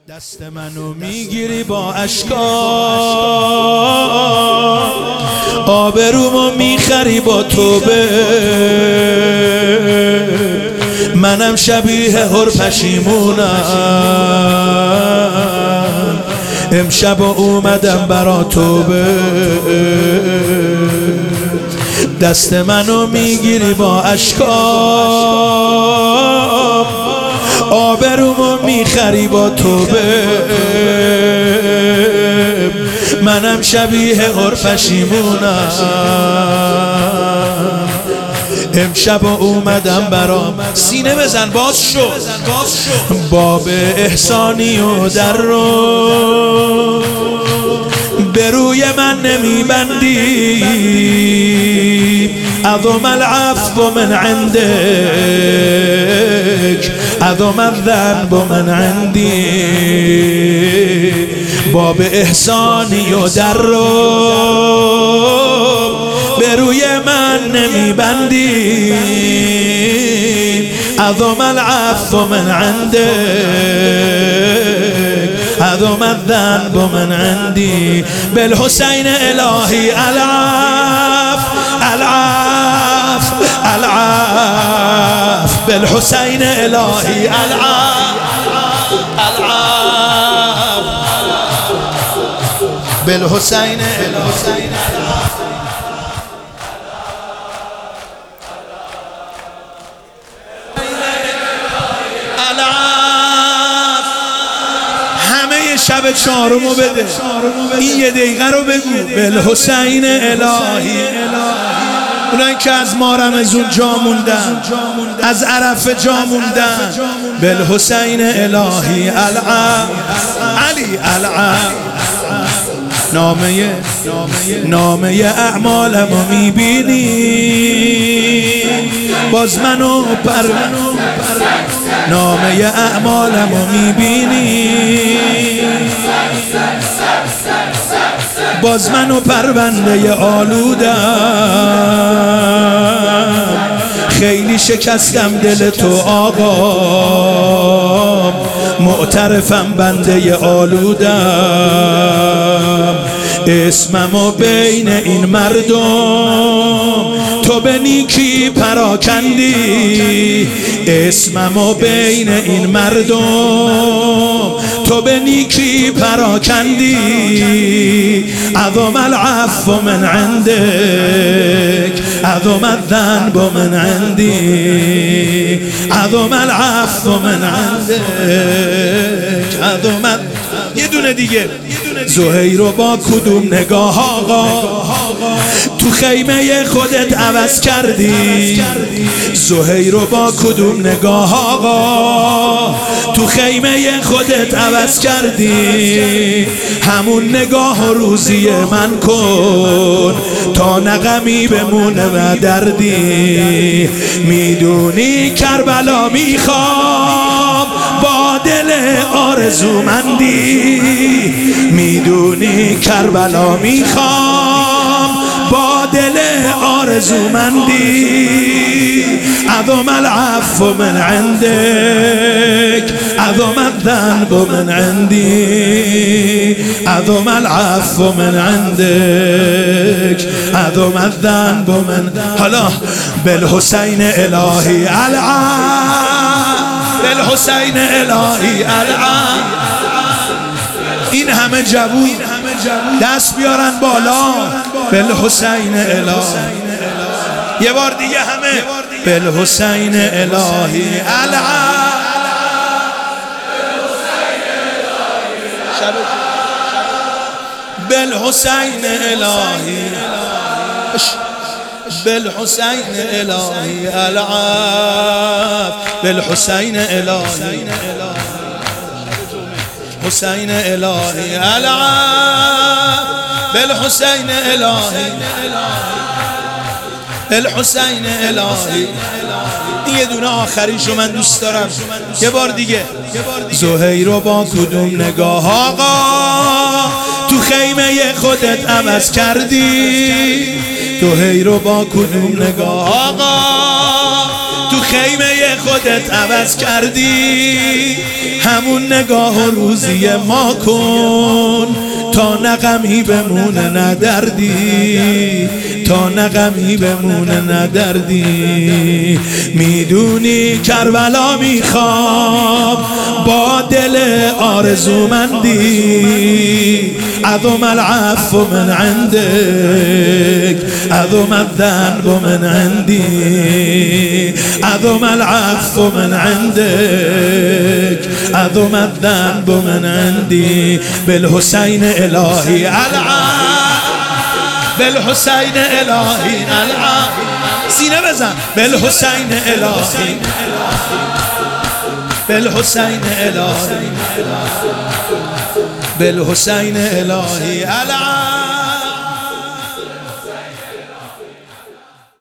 دست منو میگیری با اشکا، آبرومو میخری با توبه. منم شبیه هر پشیمونم، امشب اومدم برا توبه. دست منو میگیری با اشکا، آبرومو میخری با توبه. منم شبیه هر پشیمونم، امشب اومدم برام. سینه بزن باز شو، باب احسانی و در رو به روی من نمیبندی. عظم العفو من عندك، عظم الذنب من عندي. باب احسانی و در رو به روی من نمیبندی. عظم العفو من عندك، عظم الذنب من عندي. بالحسين الهي العاف العاف العاف، بالحسين الهي العاف العاف، بالحسين الهي العاف. همه شب چهارمو بده، این یه دقیقه رو بگو. بالحسین الهی، اونایی که از مارمزون جا موندن، از عرفه جا موندن. بالحسین الهی العاف، علی العاف. نامه اعمالمو میبینی، باز منو نامه اعمالمو میبینی، باز منو پرونده آلودم. خیلی شکستم دل تو آقا، معترفم بنده آلودم. اسممو بین این مردم تو به نیکی پراکندی. اسممو بین این مردم تو به نیکی پراکندی. عظم العفو من عندك، عظم الذنب من عندي. عظم العفو من عندك، عظم. یه دونه دیگه. زهیرو با کدوم نگاه آقا تو خیمه خودت عوض کردی؟ زهیرو با کدوم نگاه آقا تو خیمه خودت عوض کردی؟ همون نگاه روزی من کن تا نغمی بمونه و دردی. میدونی کربلا میخوام با دل آرزومندی. میدونی کربلا میخوام با دل آرزومندی. عظم العفو من عندك، عظم الذنب من عندي. عظم العفو من عندك، عظم الذنب من. حالا بالحسین الهی العاف، بالحسین الهی العاف. این همه جوون دست بیارن بالا. بالحسین الهی. یه بار دیگه همه. بالحسین الهی العاف، بالحسین الهی، بالحسین الهی العاف، بالحسین الهی، حسین الهی العاف، بالحسین الهی، الحسین الهی. این یه دونه آخریشو من دوست دارم. یه بار دیگه. زهیرو با کدوم نگاه آقا تو خیمه خودت عوض کردی؟ زهیرو با کدوم نگاه آقا تو خیمه خودت خودت عوض کردی، همون نگاه و روزی ما کن تا نغمی بمونه ندردی، تا نغمی بمونه ندردی. میدونی کربلا میخوام با دل آرزومندی، عظم العفو من عندك، عظم الذنب من عندي، عظم العفو من عندك، عظم الذنب من عندي. بالحسين الهي العاب، بالحسين الهي العاب، سینه بزن. بالحسين الهي، بالحسين الهي، بالحسين الهي العاب.